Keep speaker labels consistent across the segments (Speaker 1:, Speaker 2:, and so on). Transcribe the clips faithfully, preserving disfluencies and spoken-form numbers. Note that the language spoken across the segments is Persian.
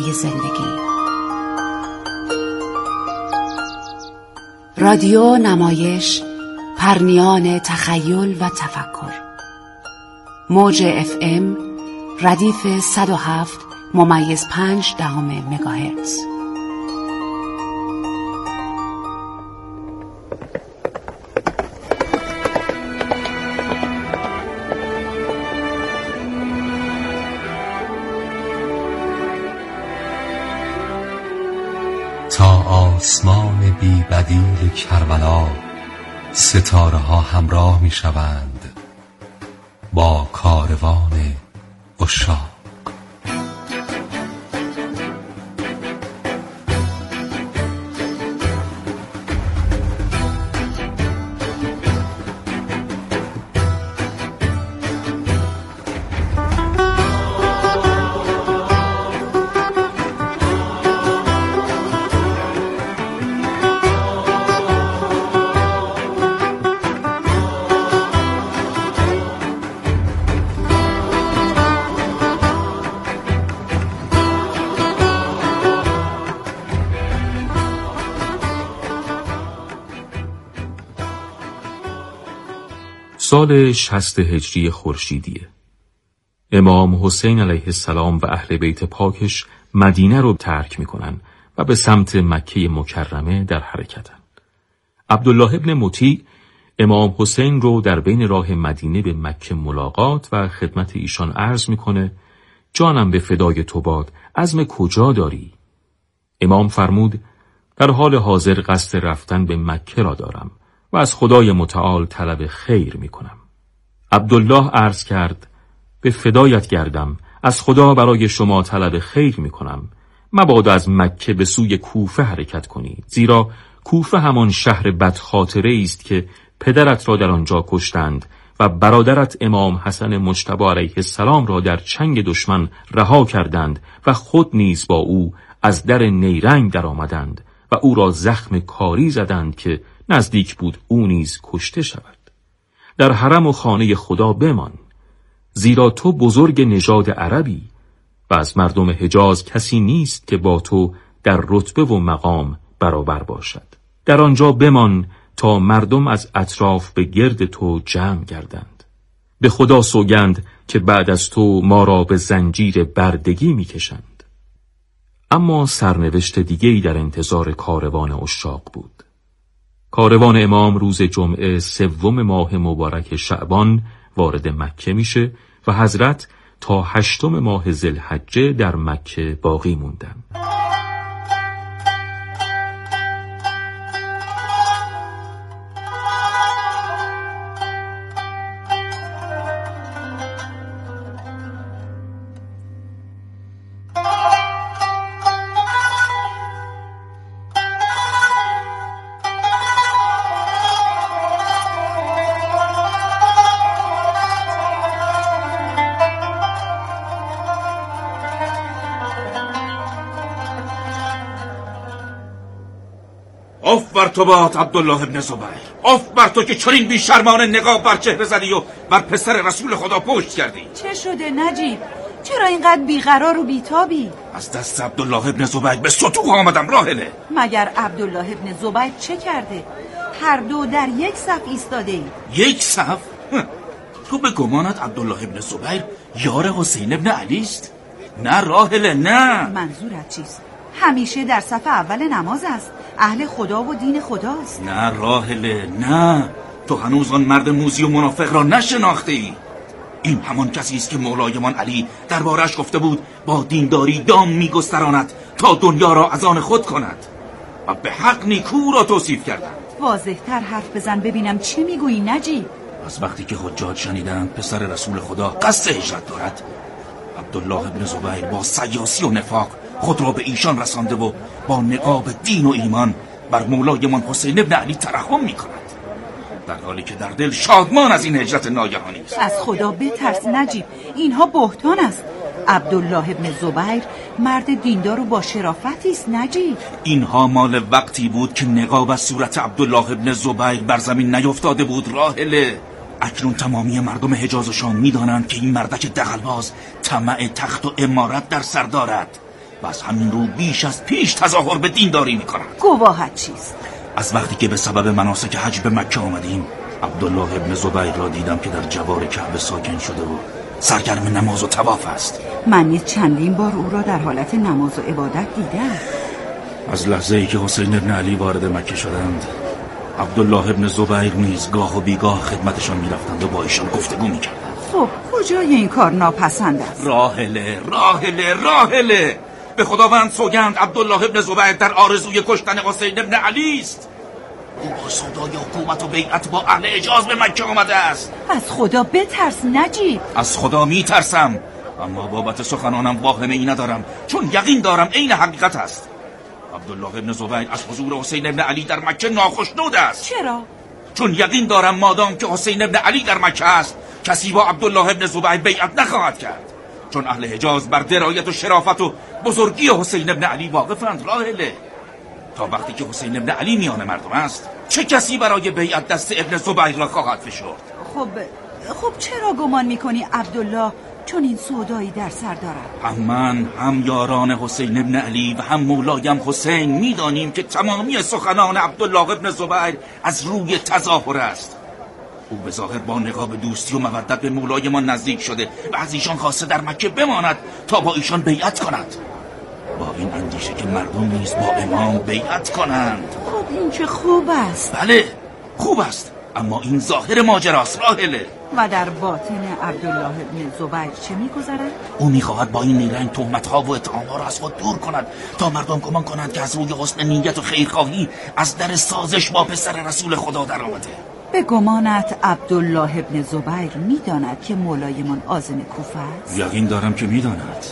Speaker 1: برای زندگی. رادیو نمایش، پرنیان تخیل و تفکر. موج اف ام ردیف صد و هفت ممیز پنج دهم مگاهرتز.
Speaker 2: تا آسمان بی بدیل کربلا ستاره ها همراه می شوند با کاروان عشاق.
Speaker 3: سال شصت هجری خورشیدیه. امام حسین علیه السلام و اهل بیت پاکش مدینه رو ترک میکنن و به سمت مکه مکرمه در حرکتن. عبدالله ابن مطیع امام حسین رو در بین راه مدینه به مکه ملاقات و خدمت ایشان عرض میکنه: جانم به فدای تو باد، عزم کجا داری؟ امام فرمود: در حال حاضر قصد رفتن به مکه را دارم و از خدای متعال طلب خیر می کنم. عبدالله عرض کرد: به فدایت گردم، از خدا برای شما طلب خیر می کنم. مبادا از مکه به سوی کوفه حرکت کنید، زیرا کوفه همان شهر بدخاطره است که پدرت را در آنجا کشتند و برادرت امام حسن مجتبی علیه السلام را در چنگ دشمن رها کردند و خود نیز با او از در نیرنگ در آمدند و او را زخم کاری زدند که نزدیک بود او نیز کشته شود. در حرم و خانه خدا بمان، زیرا تو بزرگ نژاد عربی و از مردم حجاز کسی نیست که با تو در رتبه و مقام برابر باشد. در آنجا بمان تا مردم از اطراف به گرد تو جمع گردند. به خدا سوگند که بعد از تو ما را به زنجیر بردگی میکشند. اما سرنوشت دیگه‌ای در انتظار کاروان عشاق بود. کاروان امام روز جمعه سوم ماه مبارک شعبان وارد مکه میشه و حضرت تا هشتم ماه ذوالحجه در مکه باقی موندن.
Speaker 4: آف بر تو باد عبدالله ابن زبیر، آف بر تو که چنین بیشرمانه نقاب بر چهره زدی و بر پسر رسول خدا پشت کردی.
Speaker 5: چه شده نجیب؟ چرا اینقدر بیقرار و بیتابی؟
Speaker 4: از دست عبدالله ابن زبیر به ستوه آمدم راهله.
Speaker 5: مگر عبدالله ابن زبیر چه کرده؟ هر دو در یک صف ایستاده ای.
Speaker 4: یک صف؟ تو به گمانت عبدالله ابن زبیر یار حسین ابن علی است؟ نه راهله، نه.
Speaker 5: منظورت چیست؟ همیشه در صف اول نماز است، اهل خدا و دین خداست.
Speaker 4: نه راهله، نه. تو هنوز آن مرد موذی و منافق را نشناخته ای. این همان کسی است که مولایمان علی دربارش گفته بود با دینداری دام میگستراند تا دنیا را از آن خود کند و به حق نیکو را توصیف کردند.
Speaker 5: واضح‌تر حرف بزن ببینم چه میگویی نجیب.
Speaker 4: از وقتی که حجاج شنیدند پسر رسول خدا قصد هجرت دارد، عبدالله ابن زبیر با سیاسی و نفاق خود را به ایشان رسانده و با نقاب دین و ایمان بر مولایمان حسین ابن علی ترحم می کند، در حالی که در دل شادمان از این هجرت ناگهانی است.
Speaker 5: از خدا بترس نجیب، اینها بهتان است. عبدالله ابن زبیر مرد دیندار و با شرافتی است نجیب.
Speaker 4: اینها مال وقتی بود که نقاب از صورت عبدالله ابن زبیر بر زمین نیفتاده بود راهله. اکنون تمامی مردم حجاز و شام می‌دانند که این مردک دغل‌باز طمع تخت و امارت در سر دارد. و از همین رو بیش از پیش تظاهر به دینداری میکنند.
Speaker 5: گواهت چیست؟
Speaker 4: از وقتی که به سبب مناسک حج به مکه آمدیم، عبدالله ابن زبیر را دیدم که در جوار کعبه ساکن شده و سرگرم نماز و طواف است.
Speaker 5: من نیز چندین بار او را در حالت نماز و عبادت دیدم.
Speaker 4: از لحظه ای که حسین ابن علی وارد مکه شدند، عبدالله ابن زبیر نیز گاه و بیگاه خدمتشان میرفتند و با ایشان گفتگو میکردند.
Speaker 5: خب کجای این کار ناپسند است؟
Speaker 4: راحله راحله راحله به خداوند سوگند عبدالله ابن زبیر در آرزوی کشتن حسین ابن علی است. او با سودای حکومت و بیعت با اهل حجاز به مکه آمده است.
Speaker 5: از خدا بترس نجیب.
Speaker 4: از خدا میترسم، اما بابت سخنانم واهمه ای ندارم، چون یقین دارم عین حقیقت است. عبدالله ابن زبیر از حضور حسین ابن علی در مکه ناخشنود است.
Speaker 5: چرا؟
Speaker 4: چون یقین دارم مادام که حسین ابن علی در مکه است، کسی با عبدالله ابن زبیر بیعت نخواهد کرد، چون اهل حجاز بر درایت و شرافت و بزرگی حسین ابن علی واقفند. راحله، تا وقتی که حسین ابن علی میان مردم است، چه کسی برای بیعت دست ابن زبیر را خواهد فشرد؟
Speaker 5: خب خب چرا گمان میکنی عبدالله چون این سودایی در سر دارد؟
Speaker 4: هم من هم یاران حسین ابن علی و هم مولایم حسین میدانیم که تمامی سخنان عبدالله ابن زبیر از روی تظاهر است. او به ظاهر با نقاب دوستی و مودت به مولایمان نزدیک شده و از ایشان خواسته در مکه بماند تا با ایشان بیعت کند، با این اندیشه که مردم نیز با امام بیعت کنند.
Speaker 5: خب این چه خوب است.
Speaker 4: بله خوب است، اما این ظاهر ماجراست. راحله،
Speaker 5: و در باطن عبدالله ابن زبیر چه میگذرد؟
Speaker 4: او میخواهد با این نیرنگ تهمت‌ها و اتهام‌ها را از خود دور کند تا مردم گمان کنند که از روی حسن نیت و خیرخواهی از در سازش با پسر رسول خدا در آمده.
Speaker 5: به گمانت عبدالله ابن زبیر میداند که مولایمان عازم کوفه است؟
Speaker 4: یقین دارم که میداند.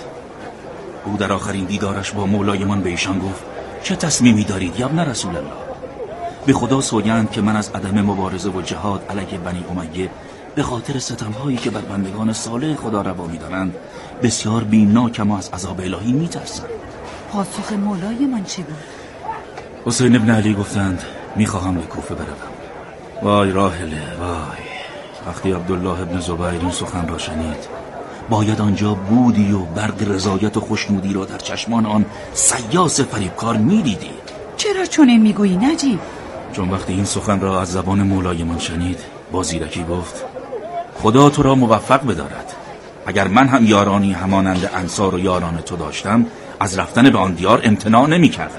Speaker 4: او در آخرین دیدارش با مولایمان به ایشان گفت چه تصمیمی دارید یا ابن رسول الله؟ به خدا سوگند که من از عدم مبارزه و جهاد علیه بنی امیه به خاطر ستم‌هایی که بر بندگان صالح خدا روا می‌دارند بسیار بیمناکم و از عذاب الهی می‌ترسم.
Speaker 5: پاسخ مولایمان چه بود؟
Speaker 4: حسین ابن علی گفتند می‌خواهم به کوفه بروم. وای راحله وای، وقتی عبدالله ابن زبیر این سخن را شنید باید آنجا بودی و برق رضایت و خوشنودی را در چشمان آن سیاس فریبکار می‌دیدی.
Speaker 5: چرا چنین میگویی نجیب؟
Speaker 4: چون وقتی این سخن را از زبان مولایمان شنید با زیرکی گفت خدا تو را موفق بدارد. اگر من هم یارانی همانند انصار و یاران تو داشتم از رفتن به آن دیار امتناع نمی کردم.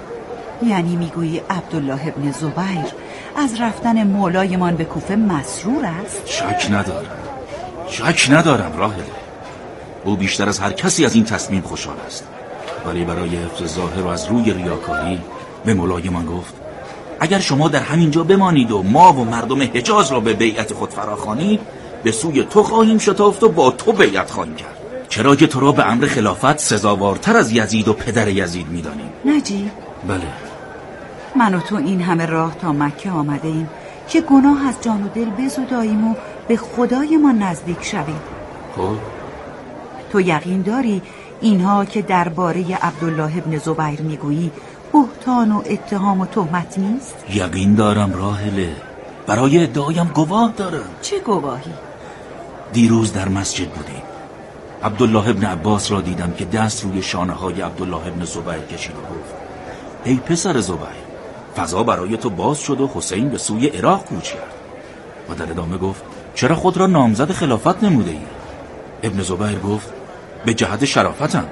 Speaker 5: یعنی میگویی عبدالله ابن زبیر از رفتن مولایمان به کوفه مسرور است؟
Speaker 4: شک ندارم شک ندارم راحله، او بیشتر از هر کسی از این تصمیم خوشحال است، ولی برای حفظ ظاهر و از روی ریاکاری به مولایمان گفت اگر شما در همینجا بمانید و ما و مردم حجاز را به بیعت خود فراخوانید به سوی تو خواهیم شتافت و با تو بیعت خواهیم کرد، چرا که تو را به امر خلافت سزاوارتر از یزید و پدر یزید می‌دانیم.
Speaker 5: نجیب؟
Speaker 4: بله.
Speaker 5: من و تو این همه راه تا مکه آمده ایم که گناه از جان و دل بزداییم و به خدای ما نزدیک شویم.
Speaker 4: خب
Speaker 5: تو یقین داری اینها که درباره عبدالله ابن زبیر میگویی بهتان و اتهام و تهمت نیست؟
Speaker 4: یقین دارم راحله، برای ادعایم گواه دارم.
Speaker 5: چه گواهی؟
Speaker 4: دیروز در مسجد بودیم، عبدالله ابن عباس را دیدم که دست روی شانه های عبدالله ابن زبیر کشید و گفت ای پسر زبیر، فضا برای تو باز شد و حسین به سوی عراق کوچ کرد. و در ادامه گفت چرا خود را نامزد خلافت نموده ای؟ ابن زبیر گفت به جهت شرافتم.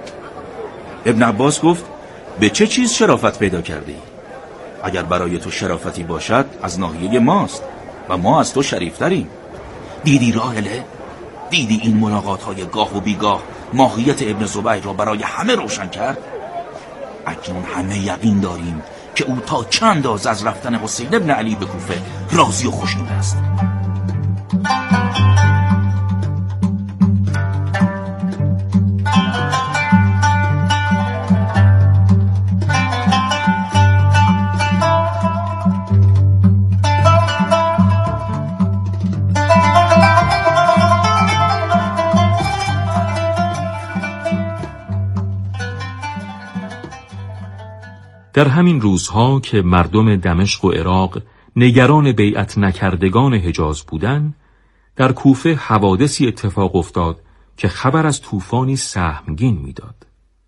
Speaker 4: ابن عباس گفت به چه چیز شرافت پیدا کردی؟ اگر برای تو شرافتی باشد از ناحیه ماست و ما از تو شریفتریم. دیدی راحله؟ دیدی این ملاقات های گاه و بیگاه ماهیت ابن زبیر را برای همه روشن کرد؟ اکنون همه یقین داریم که او تا چند انداز از رفتن حسین ابن علی به کوفه راضی و خوشنود است.
Speaker 3: در همین روزها که مردم دمشق و عراق نگران بیعت نکردگان حجاز بودند، در کوفه حوادثی اتفاق افتاد که خبر از طوفانی سهمگین میداد.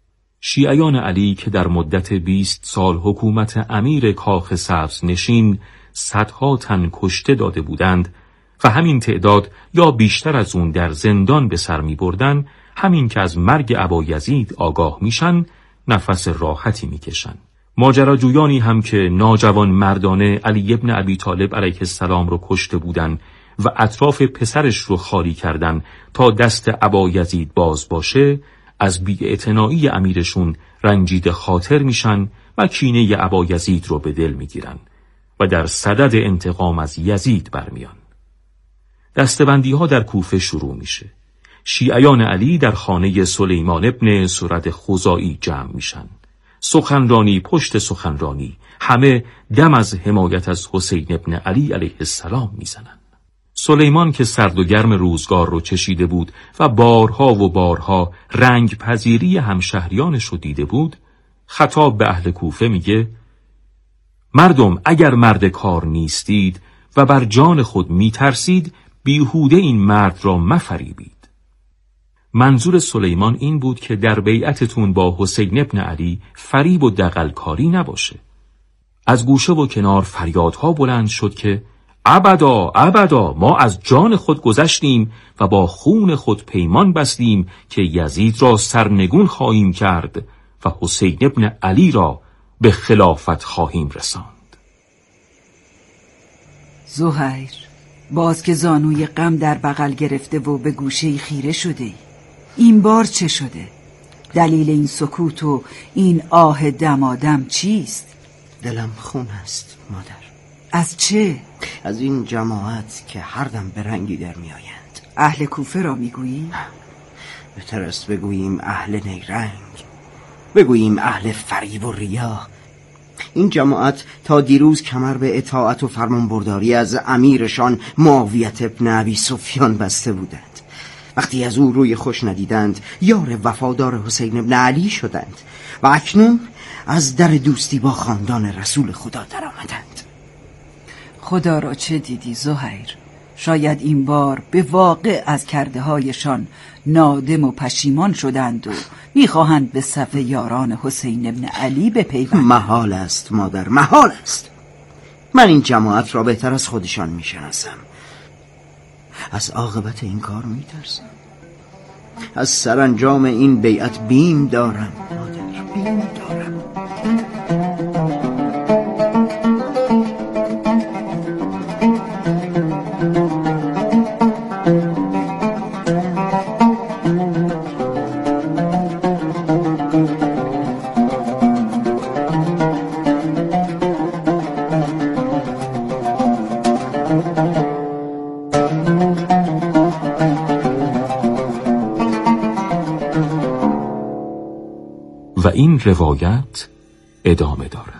Speaker 3: شیعیان علی که در مدت بیست سال حکومت امیر کاخ سبز نشین صدها تن کشته داده بودند و همین تعداد یا بیشتر از اون در زندان به سر می بردن، همین که از مرگ ابایزید آگاه میشن نفس راحتی میکشن. ماجراجویانی هم که ناجوان مردانه علی ابن ابی طالب علیه السلام رو کشته بودن و اطراف پسرش رو خالی کردن تا دست ابایزید باز باشه، از بی‌اعتنایی امیرشون رنجیده خاطر میشن و کینه ابایزید رو به دل میگیرن و در صدد انتقام از یزید برمیان. دستبندی ها در کوفه شروع میشه. شیعیان علی در خانه سلیمان ابن سرد خزاعی جمع میشن. سخنرانی پشت سخنرانی، همه دم از حمایت از حسین ابن علی علیه السلام میزنن. سلیمان که سرد و گرم روزگار رو چشیده بود و بارها و بارها رنگ پذیری همشهریانش رو دیده بود، خطاب به اهل کوفه میگه: مردم، اگر مرد کار نیستید و بر جان خود میترسید، بیهوده این مرد را مفریبید. منظور سلیمان این بود که در بیعتتون با حسین ابن علی فریب و دغلکاری نباشه. از گوشه و کنار فریادها بلند شد که ابدا ابدا، ما از جان خود گذشتیم و با خون خود پیمان بستیم که یزید را سرنگون خواهیم کرد و حسین ابن علی را به خلافت خواهیم رساند.
Speaker 5: زهیر، باز که زانوی غم در بغل گرفته و به گوشه خیره شده، این بار چه شده؟ دلیل این سکوت و این آه دمادم چیست؟
Speaker 6: دلم خون است مادر.
Speaker 5: از چه؟
Speaker 6: از این جماعت که هر دم به رنگی در می آیند.
Speaker 5: اهل کوفه را می گویی؟
Speaker 6: بهتر است بگوییم اهل نیرنگ، بگوییم اهل فریب و ریا. این جماعت تا دیروز کمر به اطاعت و فرمانبرداری از امیرشان معاویت ابن ابی سفیان بسته بودند. وقتی از او روی خوش ندیدند، یار وفادار حسین ابن علی شدند و اکنون از در دوستی با خاندان رسول خدا در آمدند.
Speaker 5: خدا را چه دیدی زهیر؟ شاید این بار به واقع از کرده هایشان نادم و پشیمان شدند و میخواهند به صف یاران حسین ابن علی بپیوندند.
Speaker 6: محال است مادر، محال است. من این جماعت را بهتر از خودشان میشناسم. از عاقبت این کار میترسم. از سرانجام این بیعت بیم دارم مادر، بیم دارم.
Speaker 3: و این روایت ادامه دارد.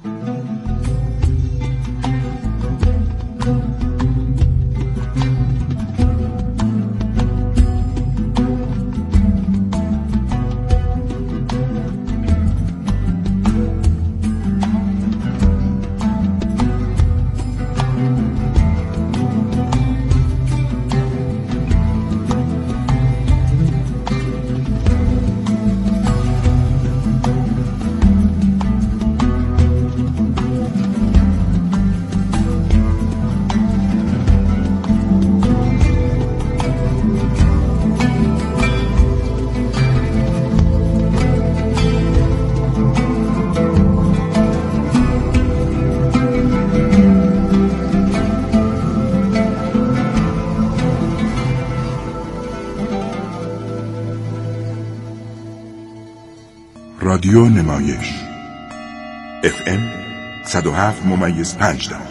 Speaker 7: رادیو نمایش اف ام صد و هفت ممیز پنج دهم.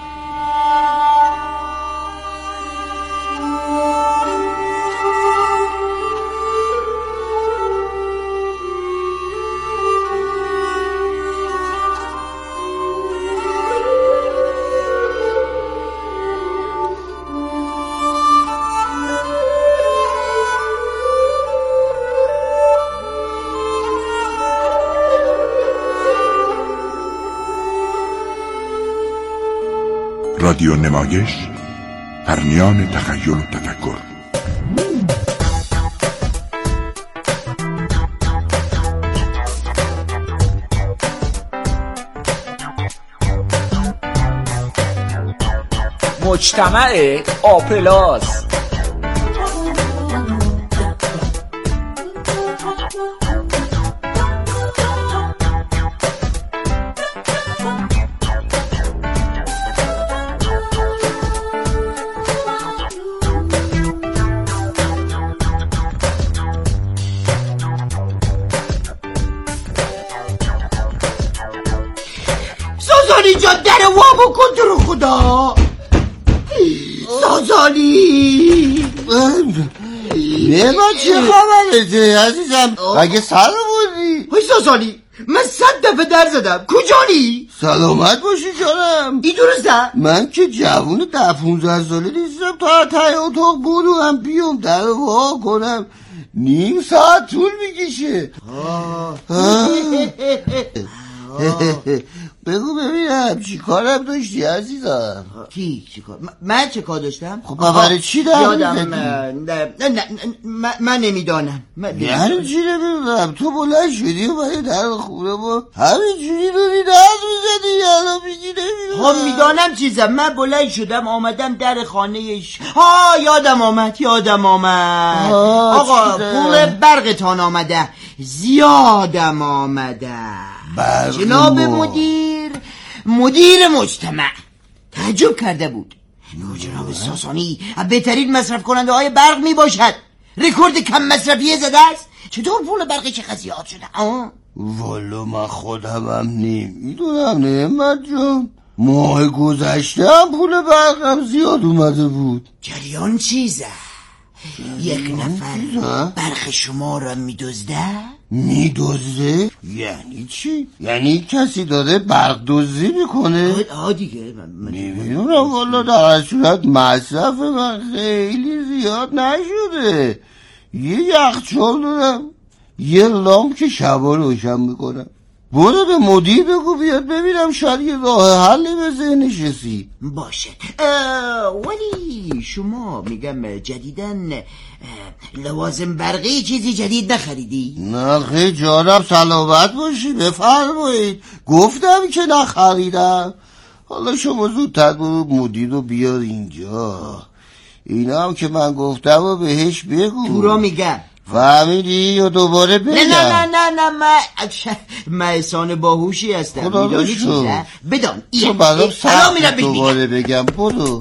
Speaker 7: رادیو نمایش، پرنیان تخیل و تفکر.
Speaker 8: مجتمع آپلاس.
Speaker 6: سازالی جان در وا بکن تو رو خدا. سازالی
Speaker 9: نما چه خبرته عزیزم؟ اگه سر بودی
Speaker 6: های سازالی من صد دفعه در زدم کجانی؟
Speaker 9: سلامت باشی جانم.
Speaker 6: این درسته؟
Speaker 9: من که جوون ده پونزده ساله نیستم تا تای اتاق برو بیام در وا کنم نیم ساعت طول میکشه. بگو ببینم چی کارم داشتی عزیزم؟
Speaker 6: کی چی کار؟ من چه کار داشتم؟
Speaker 9: خب برای چی در
Speaker 6: یادم نه نه نه من نمیدانم.
Speaker 9: یعنی چی نمیدونم؟ تو بلند شدی و برای در خونه ما همینجوری داری دست میزدی یالا میگی نمیدونم.
Speaker 6: خب میدانم چیزم. من بلند شدم آمدم در خانهش. ها یادم آمد یادم آمد آقا پول برقتان آمده زیادم آمده. جناب مدیر مدیر مجتمع تعجب کرده بود. جناب ساسانی بهترین مصرف کننده های برق می باشد. رکورد کم مصرفی زده است. چطور پول برقی چه زیاد شده؟ آه
Speaker 9: والا من خودم هم نمیدونم نعمت جان. ماه گذشته هم پول برقم زیاد اومده بود.
Speaker 6: جریان چیزه؟ یک نفر برق شما را میدزده؟
Speaker 9: میدزده؟ یعنی چی؟ یعنی کسی داره برق دزدی میکنه؟
Speaker 6: آه دیگه
Speaker 9: نمیدونم والا. در صورت مصرف من خیلی زیاد نشده. یه یخچال دارم یه لامپ که شبا روشن میکنم. برو به مدیر بگو بیاد ببینم شاید یه راه حلی به ذهنش رسید.
Speaker 6: باشه ولی شما میگم جدیدن لوازم برقی چیزی جدید نخریدی؟
Speaker 9: نه خیلی جانم سلامت باشی بفرمایید. گفتم که نخریدم. حالا شما زودتر برو مدیر رو بیار اینجا. اینا هم که من گفتم و بهش بگو.
Speaker 6: تو را میگم
Speaker 9: فهمیدی یا دوباره بگم؟
Speaker 6: نه نه نه نه من من احسان باهوشی هستم. میدانی چیزه؟ بدان
Speaker 9: تو برام سخت دوباره بگم. برو.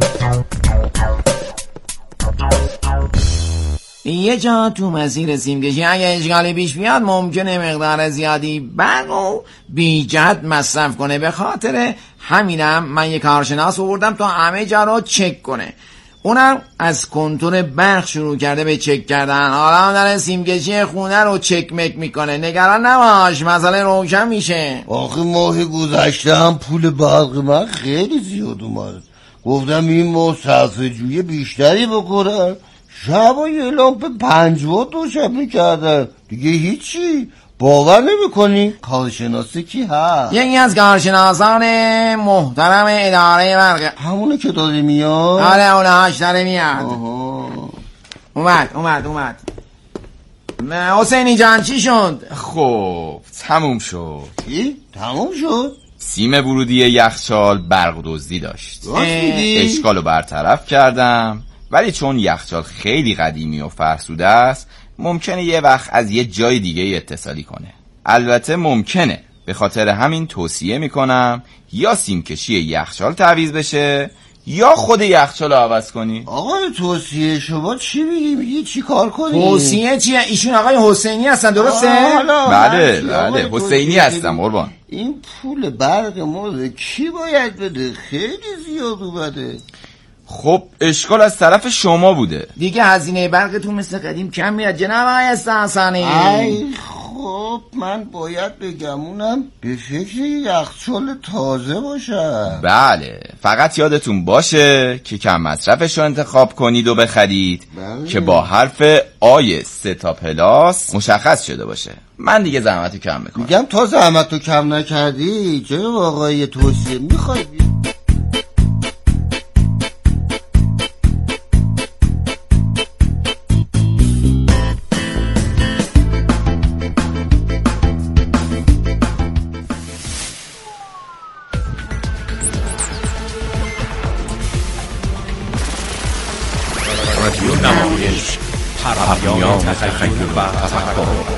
Speaker 8: یه جا تو مسیر سیمکشی اگه اشکالی پیش بیاد ممکنه مقدار زیادی برق و بی جهت مصرف کنه. به خاطر همینم من یه کارشناس آوردم تا همه جا رو چک کنه. اونم از کنتور برق شروع کرده به چک کردن. حالا در سیمکشی خونه رو چک مک میکنه. نگران نباش مسئله روشن میشه.
Speaker 9: آخه ماه گذشته هم پول برق من خیلی زیاد اومد. گفتم این ماه صرفه جویی بیشتری بکنم. شبا یه لامپ پنج وات روشن میکردن دیگه هیچی. باور نمی کنی؟ کارشناسی کی هست؟
Speaker 8: یکی از کارشناسان محترم اداره برق.
Speaker 9: همونه که داره میاد؟
Speaker 8: آره اونه هاش داره میاد. اومد اومد اومد حسینی جان چی شد؟
Speaker 10: خب تموم شد.
Speaker 9: چی؟ تموم شد؟
Speaker 10: سیم ورودی یخچال برق دزدی داشت. اشکالو برطرف کردم ولی چون یخچال خیلی قدیمی و فرسوده است ممکنه یه وقت از یه جای دیگه اتصالی کنه. البته ممکنه. به خاطر همین توصیه میکنم یا سیمکشی یخچال تعویض بشه یا خود یخچال رو عوض کنی.
Speaker 9: آقای توصیه شما چی میگی؟ میگی چی کار کنی؟
Speaker 8: توصیه چیه؟ ایشون آقای حسینی هستن درسته؟
Speaker 10: بله بله حسینی هستم قربان.
Speaker 9: این پول برق ما کی باید بده؟ خیلی زیاد اومده.
Speaker 10: خب اشکال از طرف شما بوده
Speaker 8: دیگه. هزینه برقتون مثل قدیم کم میاد جناب آقای استحسانی.
Speaker 9: ای خب من باید بگمونم به فکر یخچال تازه باشم.
Speaker 10: بله فقط یادتون باشه که کم مصرفش رو انتخاب کنید و بخرید. بله. که با حرف آی سه تا پلاس مشخص شده باشه. من دیگه زحمتو کم میکنم.
Speaker 9: میگم تا زحمتو کم نکردی جناب آقای توصیه میخوای
Speaker 2: تخیل و تفکر.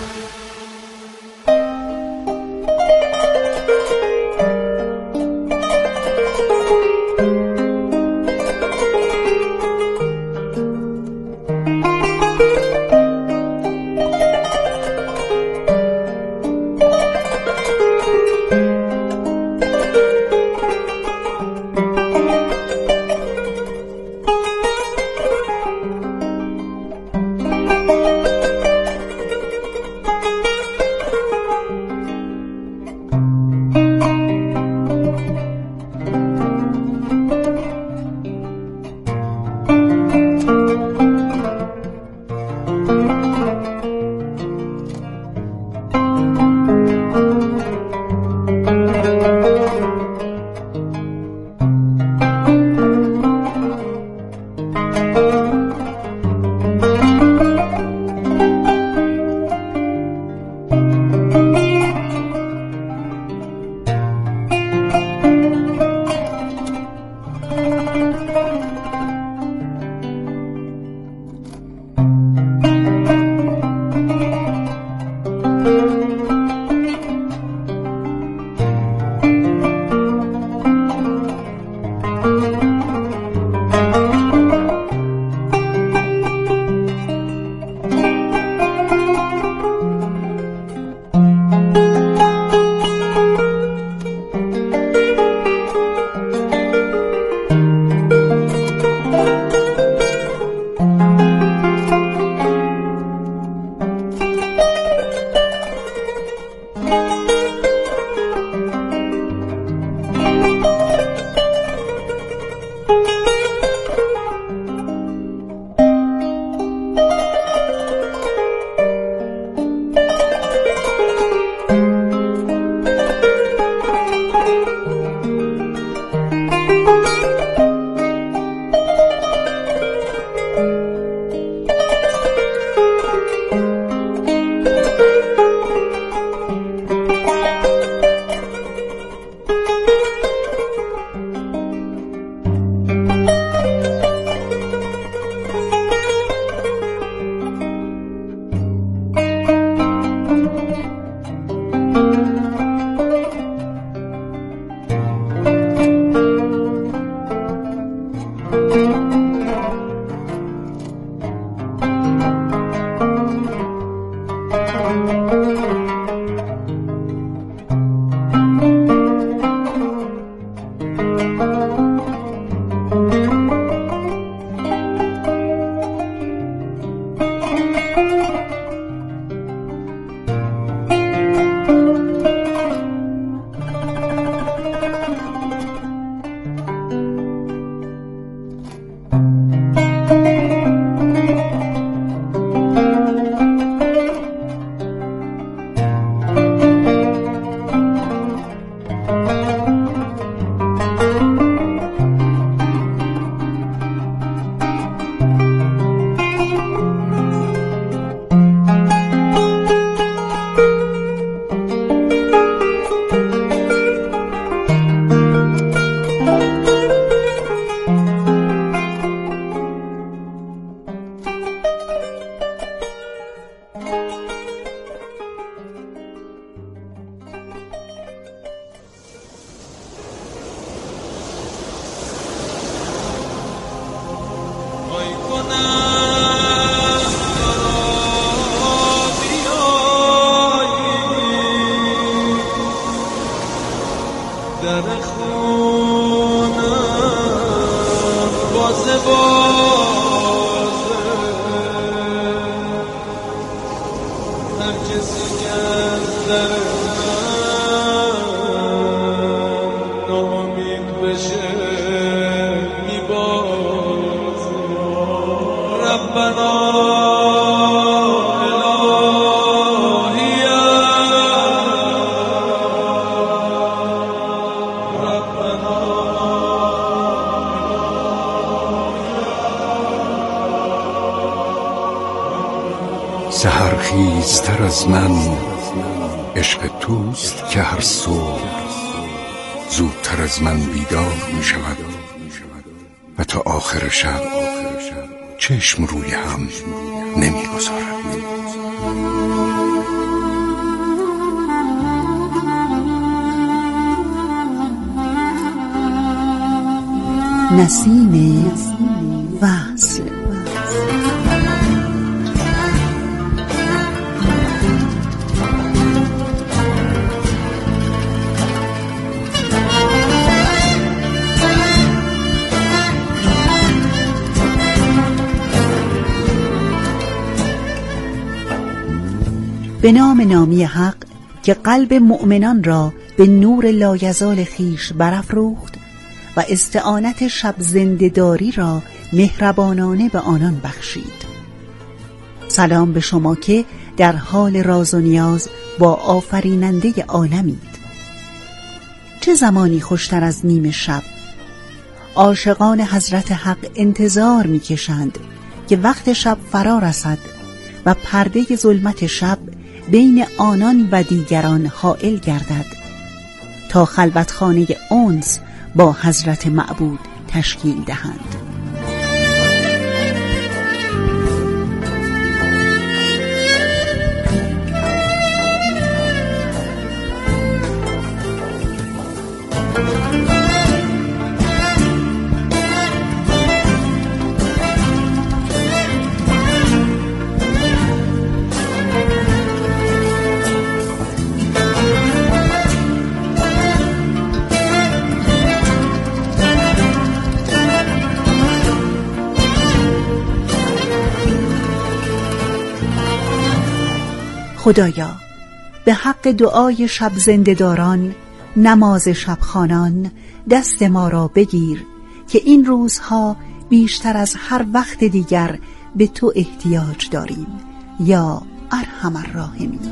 Speaker 11: سحرخیزتر از من عشق توست که هر صبح زودتر از من بیدار می شود و تا آخر شب چشم روی هم نمیگذارد.
Speaker 1: نسیم وصل. به نام نامی حق که قلب مؤمنان را به نور لایزال خیش برافروخت و استعانت شب زنده‌داری را مهربانانه به آنان بخشید. سلام به شما که در حال راز و نیاز با آفریننده عالمید. چه زمانی خوشتر از نیم شب؟ عاشقان حضرت حق انتظار می‌کشند که وقت شب فرا رسد و پرده ظلمت شب بین آنان و دیگران حائل گردد تا خلوتخانه انس با حضرت معبود تشکیل دهند. خدایا به حق دعای شب زنده‌داران، نماز شبخوانان دست ما را بگیر که این روزها بیشتر از هر وقت دیگر به تو احتیاج داریم یا ارحم الراحمین.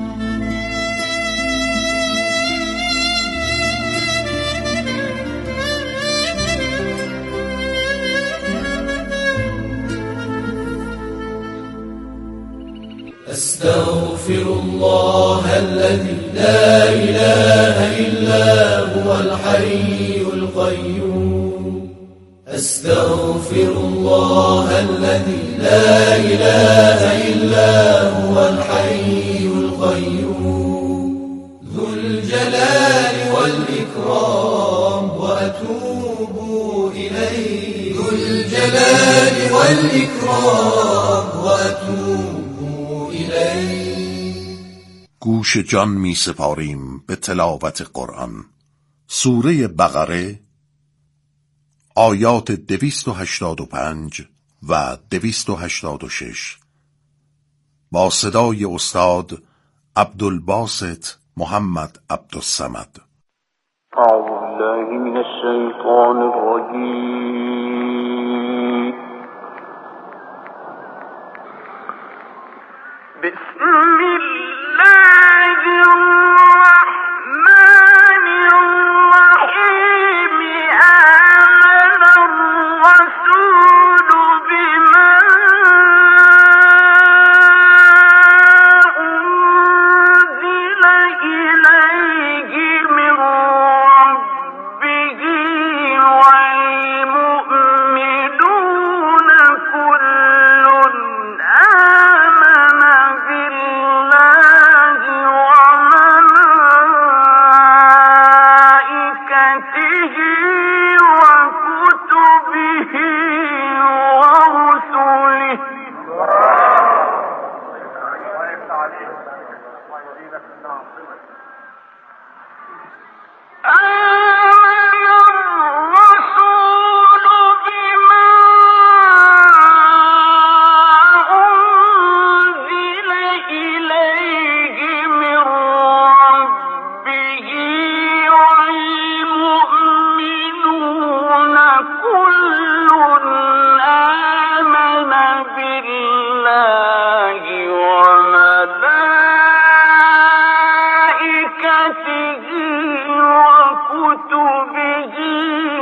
Speaker 12: أستغفر الله الذي لا إله إلا هو الحي القيوم. أستغفر الله الذي لا إله إلا هو الحي القيوم ذو الجلال والإكرام وأتوب إليه ذو الجلال والإكرام وأتوب.
Speaker 13: گوش جان می سپاریم به تلاوت قرآن. سوره بقره آیات دویست و هشتاد و پنج و دویست و هشتاد و شش با صدای استاد عبدالباسط محمد عبدالصمد.
Speaker 14: اعوذ بالله من الشیطان الرجیم. بسم الله الرحمن الرحيم. آمن الرسول بما أنزل إليه من ربه والمؤمنون كل وكتبه